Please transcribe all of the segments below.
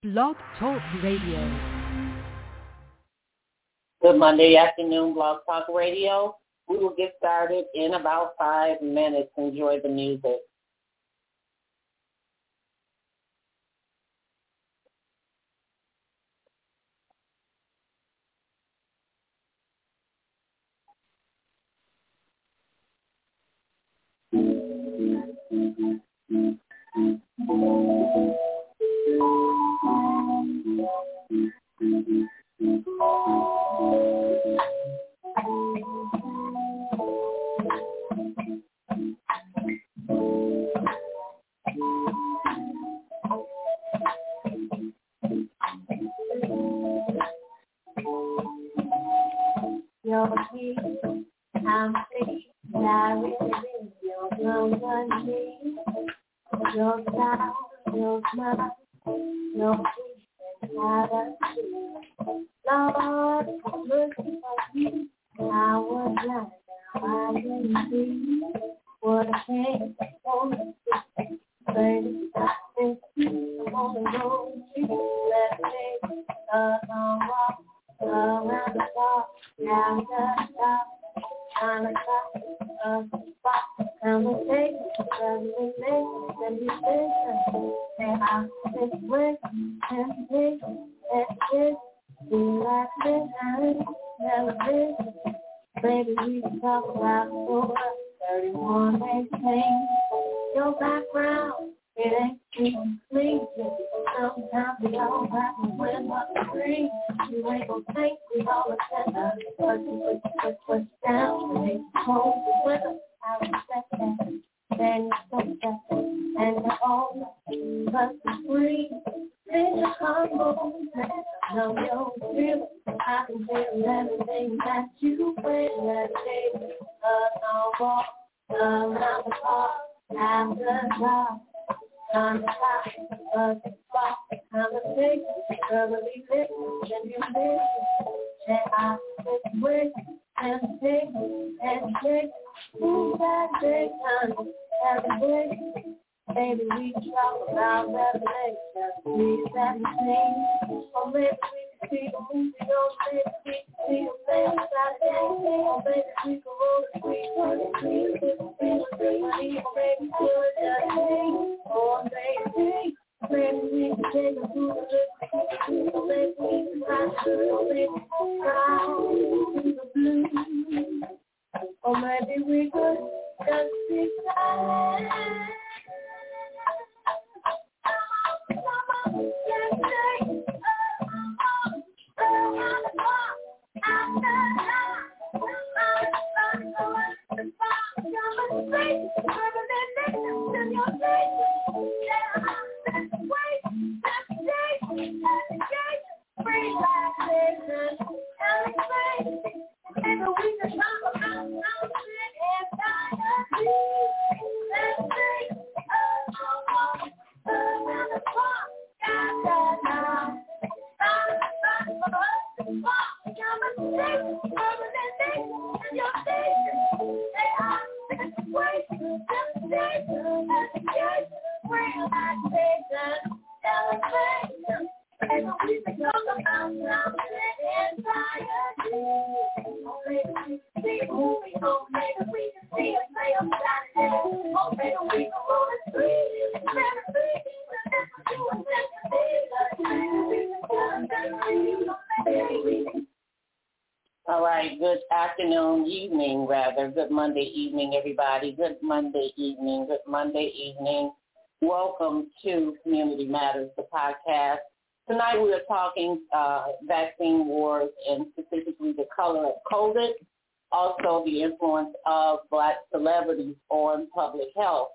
Blog Talk Radio. Good Monday afternoon, Blog Talk Radio. We will get started in about 5 minutes. Enjoy the music. Good Monday evening, everybody. Good Monday evening. Good Monday evening. Welcome to Community Matters, the podcast. Tonight we are talking vaccine wars and specifically the color of COVID, also the influence of Black celebrities on public health.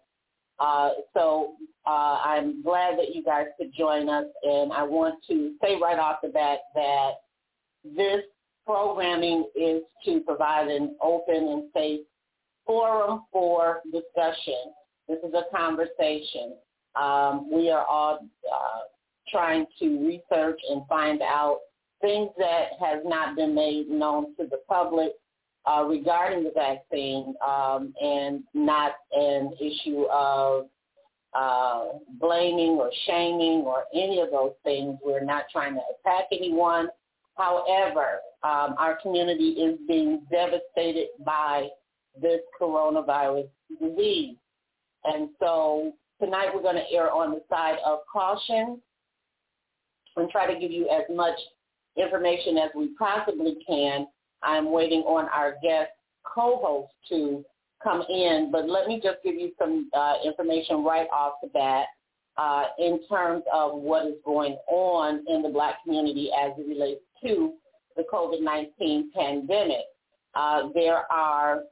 So I'm glad that you guys could join us, and I want to say right off the bat that this programming is to provide an open and safe forum for discussion. This is a conversation. We are all trying to research and find out things that has not been made known to the public regarding the vaccine and not an issue of blaming or shaming or any of those things. We're not trying to attack anyone. However, our community is being devastated by this coronavirus disease. And so tonight we're going to err on the side of caution and try to give you as much information as we possibly can. I'm waiting on our guest co-host to come in, but let me just give you some information right off the bat in terms of what is going on in the Black community as it relates to the COVID-19 pandemic. There are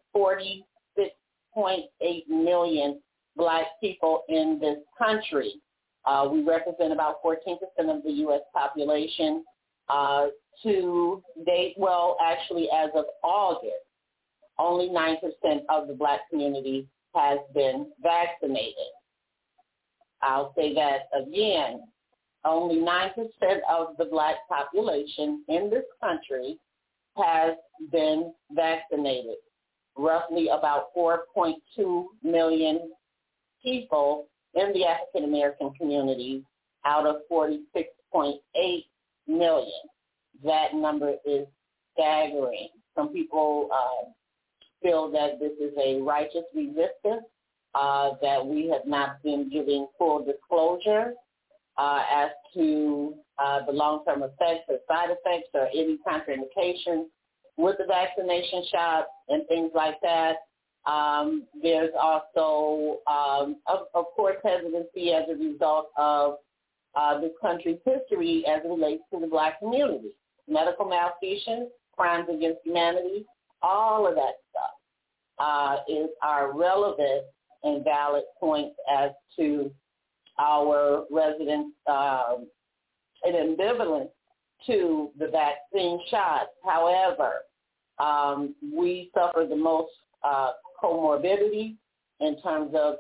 46.8 million Black people in this country. We represent about 14% of the U.S. population. To date, well, actually, as of August, only 9% of the Black community has been vaccinated. I'll say that again. Only 9% of the Black population in this country has been vaccinated. Roughly about 4.2 million people in the African American community out of 46.8 million. That number is staggering. Some people feel that this is a righteous resistance, that we have not been giving full disclosure as to the long-term effects or side effects or any contraindications with the vaccination shot and things like that. There's also, of course, hesitancy as a result of this country's history as it relates to the Black community. Medical malfeasance, crimes against humanity, all of that stuff are relevant and valid points as to our residents' an ambivalence to the vaccine shots. However, we suffer the most comorbidity in terms of,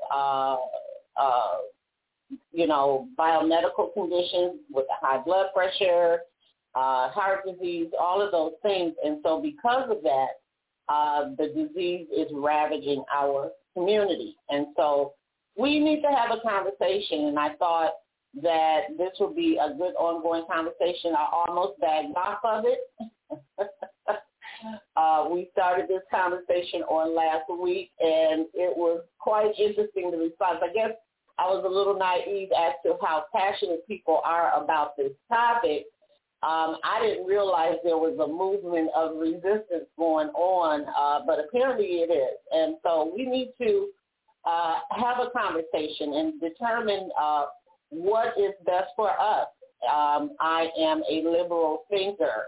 biomedical conditions with the high blood pressure, heart disease, all of those things. And so because of that, the disease is ravaging our community. And so we need to have a conversation, and I thought that this would be a good ongoing conversation. I almost bagged off of it. We started this conversation on last week, and it was quite interesting, the response. I guess I was a little naive as to how passionate people are about this topic. I didn't realize there was a movement of resistance going on, but apparently it is. And so we need to have a conversation and determine what is best for us. I am a liberal thinker.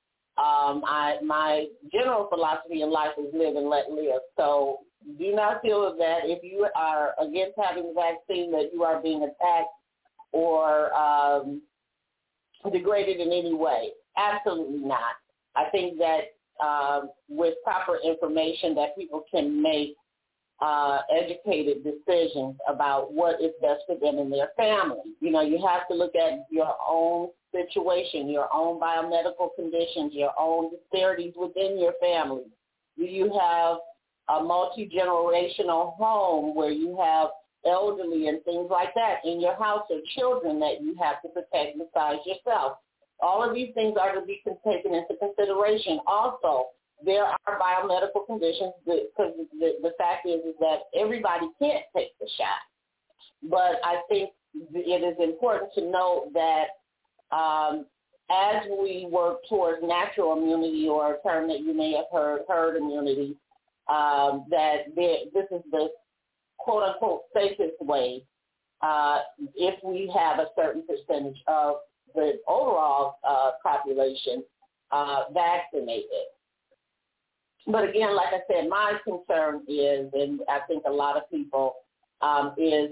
My general philosophy in life is live and let live. So do not feel that if you are against having the vaccine that you are being attacked or degraded in any way. Absolutely not. I think that with proper information that people can make educated decisions about what is best for them and their family. You know, you have to look at your own situation, your own biomedical conditions, your own disparities within your family. Do you have a multi-generational home where you have elderly and things like that in your house, or children that you have to protect besides yourself? All of these things are to be taken into consideration. Also, there are biomedical conditions because the fact is that everybody can't take the shot. But I think it is important to note that as we work towards natural immunity, or a term that you may have heard, herd immunity, that this is the quote-unquote safest way if we have a certain percentage of the overall population vaccinated. But again, like I said, my concern is, and I think a lot of people, is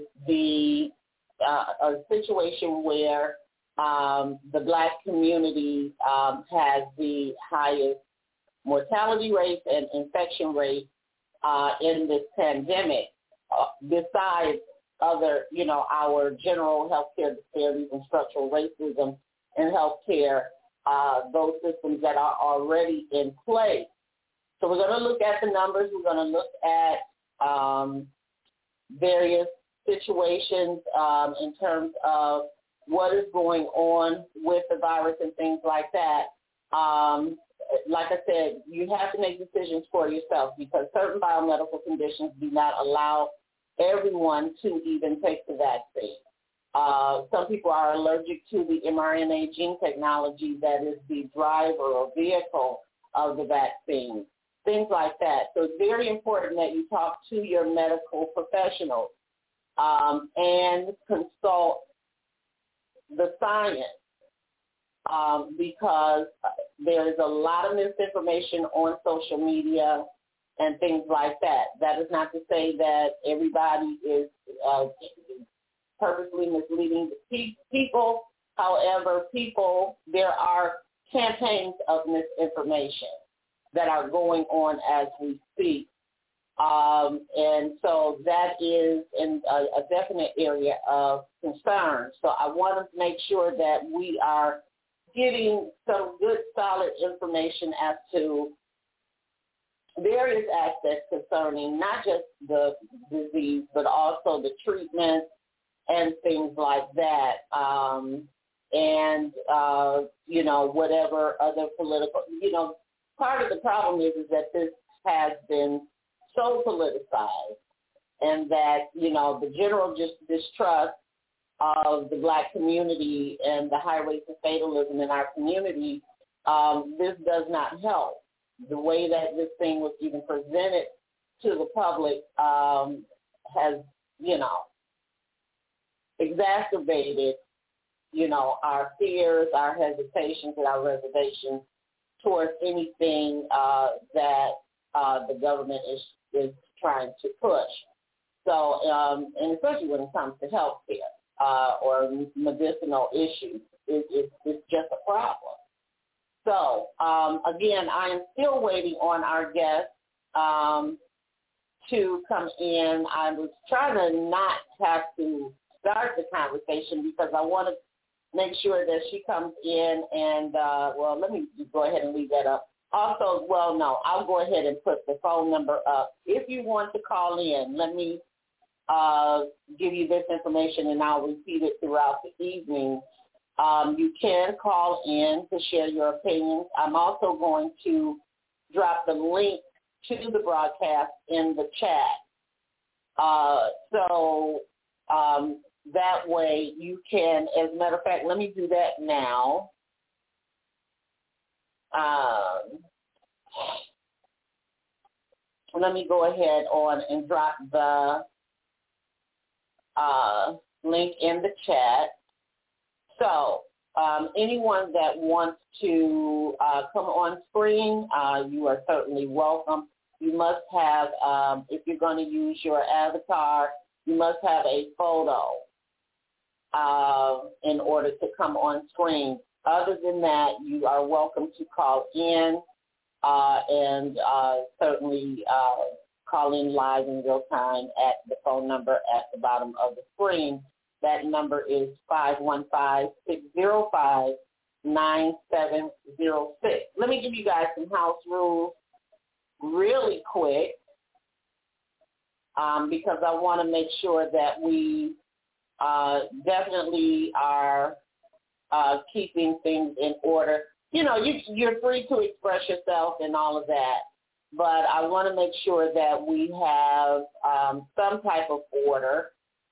a situation where the Black community has the highest mortality rates and infection rates in this pandemic, besides other, our general healthcare disparities and structural racism in healthcare, those systems that are already in place. So we're going to look at the numbers. We're going to look at various situations in terms of what is going on with the virus and things like that. Like I said, you have to make decisions for yourself because certain biomedical conditions do not allow everyone to even take the vaccine. Some people are allergic to the mRNA gene technology that is the driver or vehicle of the vaccine, things like that. So it's very important that you talk to your medical professionals and consult the science because there is a lot of misinformation on social media and things like that. That is not to say that everybody is purposely misleading the people. However, there are campaigns of misinformation that are going on as we speak. And so that is a definite area of concern. So I want to make sure that we are getting some good, solid information as to various aspects concerning not just the disease, but also the treatment and things like that. Whatever other political, part of the problem is that this has been so politicized and that, the general distrust of the Black community and the high rates of fatalism in our community, this does not help. The way that this thing was even presented to the public has, exacerbated, our fears, our hesitations, and our reservations towards anything that the government is trying to push. So, and especially when it comes to health care or medicinal issues, it's just a problem. So, again, I am still waiting on our guest to come in. I was trying to not have to start the conversation because I want to make sure that she comes in and, let me go ahead and leave that up. Also, I'll go ahead and put the phone number up. If you want to call in, let me give you this information and I'll repeat it throughout the evening. You can call in to share your opinions. I'm also going to drop the link to the broadcast in the chat. That way you can, as a matter of fact, let me do that now. Let me go ahead on and drop the link in the chat. So anyone that wants to come on screen, you are certainly welcome. You must have, if you're going to use your avatar, you must have a photo in order to come on screen. Other than that, you are welcome to call in and certainly call in live in real time at the phone number at the bottom of the screen. That number is 515-605-9706. Let me give you guys some house rules really quick because I want to make sure that we definitely are keeping things in order. You're free to express yourself and all of that, but I want to make sure that we have some type of order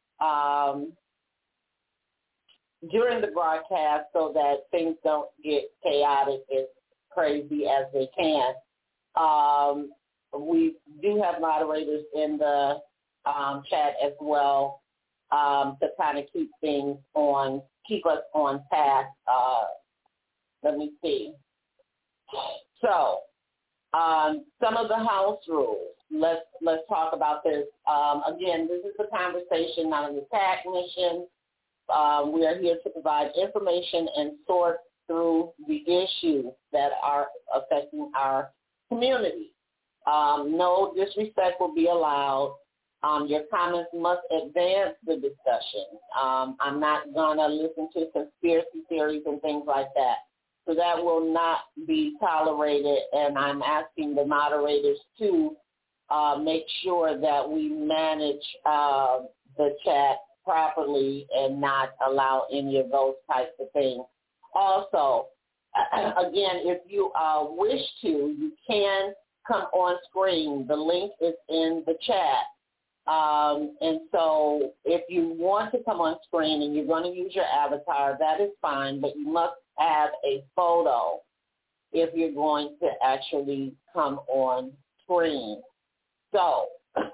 during the broadcast so that things don't get chaotic as crazy as they can. We do have moderators in the chat as well to kind of keep us on task. Let me see. So, some of the house rules. Let's talk about this. Again, this is a conversation, not an attack mission. We are here to provide information and sort through the issues that are affecting our community. No disrespect will be allowed. Your comments must advance the discussion. I'm not going to listen to conspiracy theories and things like that. So that will not be tolerated, and I'm asking the moderators to make sure that we manage the chat properly and not allow any of those types of things. Also, again, if you wish to, you can come on screen. The link is in the chat. And so if you want to come on screen and you're going to use your avatar, that is fine, but you must have a photo if you're going to actually come on screen. So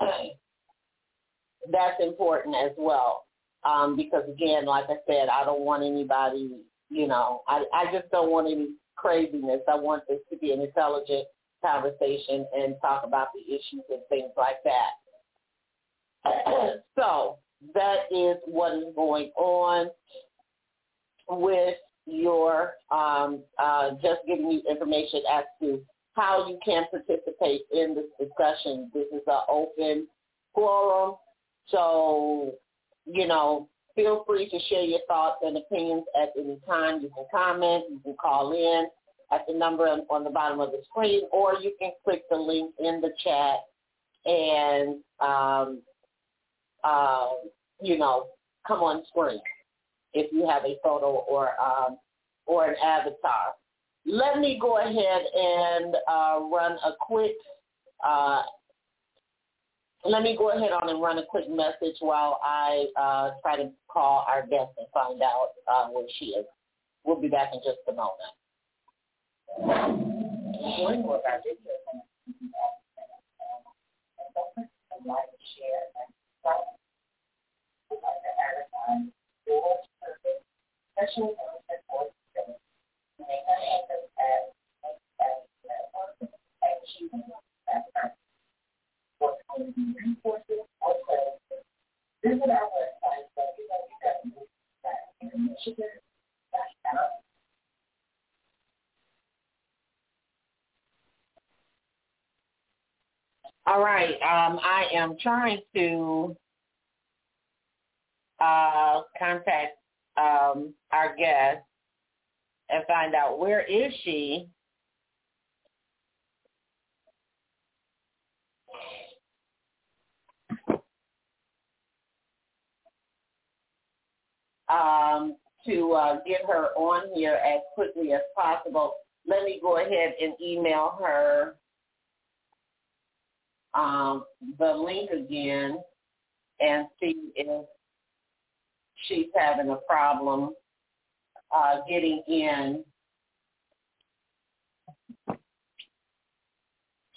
that's important as well, because, again, like I said, I don't want anybody, I just don't want any craziness. I want this to be an intelligent conversation and talk about the issues and things like that. So that is what is going on with your, just giving you information as to how you can participate in this discussion. This is an open forum, so, feel free to share your thoughts and opinions at any time. You can comment, you can call in at the number on the bottom of the screen, or you can click the link in the chat and, come on screen if you have a photo or an avatar. Let me go ahead and run a quick message while I try to call our guest and find out where she is. We'll be back in just a moment. Visit our website, www.michigan.com. All right. I am trying to contact our guest and find out where is she. To get her on here as quickly as possible. Let me go ahead and email her the link again and see if she's having a problem getting in.